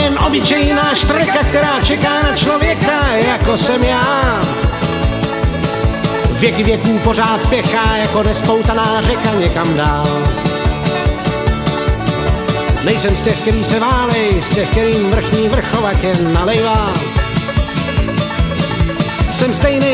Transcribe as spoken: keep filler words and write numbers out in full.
jen obyčejná štrka, která čeká na člověka, jako jsem já. Věky věků pořád spěchá, jako nespoutaná řeka někam dál. Nejsem z těch, který se válej, z těch, kterým vrchní vrcholak jen nalejvá. Jsem stejný